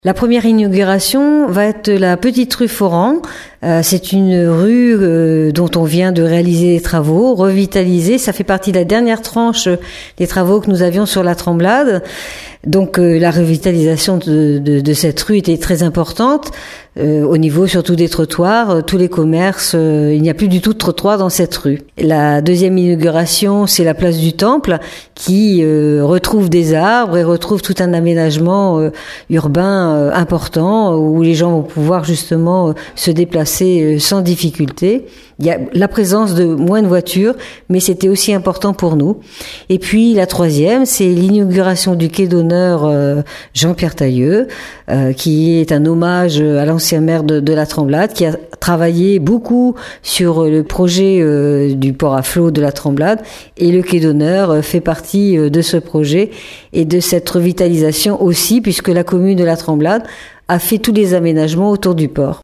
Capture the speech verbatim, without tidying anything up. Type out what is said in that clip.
La première inauguration va être la petite rue Foran. Euh, c'est une rue euh, dont on vient de réaliser des travaux, revitaliser. Ça fait partie de la dernière tranche des travaux que nous avions sur la Tremblade. Donc euh, la revitalisation de, de, de cette rue était très importante euh, au niveau surtout des trottoirs, euh, tous les commerces. Euh, il n'y a plus du tout de trottoir dans cette rue. La deuxième inauguration, c'est la place du Temple qui euh, retrouve des arbres et retrouve tout un aménagement euh, urbain euh, important où les gens vont pouvoir justement euh, se déplacer euh, sans difficulté. Il y a la présence de moins de voitures, mais c'était aussi important pour nous. Et puis la troisième, c'est l'inauguration du quai d'honneur euh, Jean-Pierre Tailleux, euh, qui est un hommage à l'ancien maire de, de la Tremblade, qui a travaillé beaucoup sur le projet euh, du port à flot de la Tremblade. Et le quai d'honneur euh, fait partie euh, de ce projet et de cette revitalisation aussi, puisque la commune de la Tremblade a fait tous les aménagements autour du port.